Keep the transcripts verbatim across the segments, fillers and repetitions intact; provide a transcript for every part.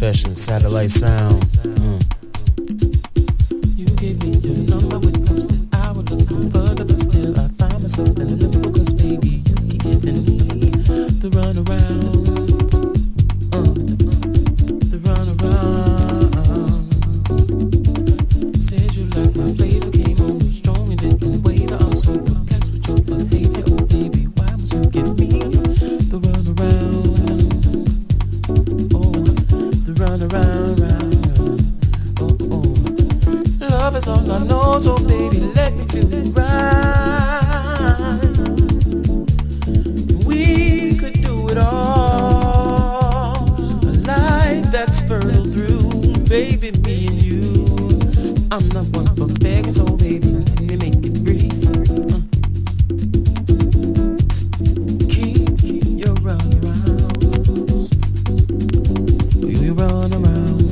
Confession, Satellite Sound. Mm. You gave me your number with hopes that I would look no further, but still I find myself in a limbo, cause baby, you keep giving me the run around, uh, the run around. Said you like my flavor, came on real strong and didn't wait. I'm so perplexed with your behavior, oh baby, why must you give me the run around? Oh, the run around, round. Oh, oh. Love is all I know, so baby, let me feel it right. We could do it all. A life that's fertile through, baby, me and you. I'm not one for begging, so baby, let me make it brief. Uh. Keep, keep your run around. You run around.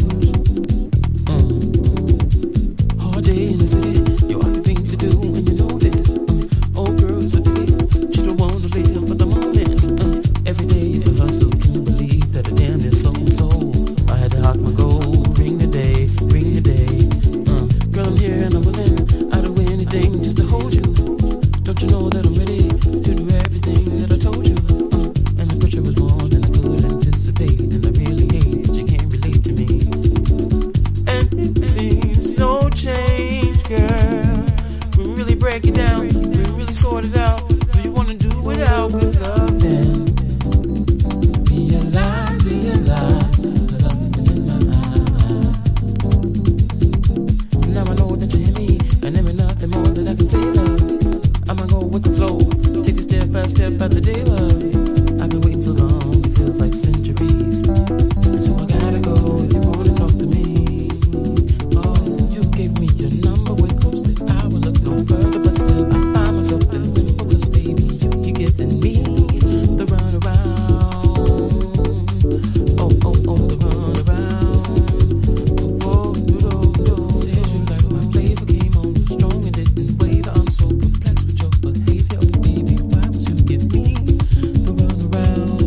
Uh. Hard day in the city, you got the things to do, and you know this. Uh. Old girls are days, you don't want to live for the moment. Uh. Every day is a hustle, can you believe that I damn near sold my soul? I had to hawk my gold, ring the day, ring the day. Girl, I'm here and I'm willing. I'd do anything just to hold you. Don't you know that I'm ready to do everything that I told you? Uh, and the pressure was more than I could anticipate, and I really hate that you can't relate to me. And it seems no change, girl. We really break it down. We really sort it out. Do you wanna do without good love? Then realize, realize, the love is in my eyes. Now I know that you hear me, and there ain't nothing more that I can say, love. I'ma go with the flow, take it step by step by the day, love. I've been waiting so long, it feels like centuries. So I gotta go if you wanna talk to me. Oh, you gave me your number with hopes that I will look no further, but still I find myself in limbo, cause baby, you keep giving me the run around. Oh, oh, oh, the run around. Oh, no, no, no. Said you like my flavor, came on strong and didn't waver. I'm so perplexed with your behavior, oh baby, why would you give me the run around?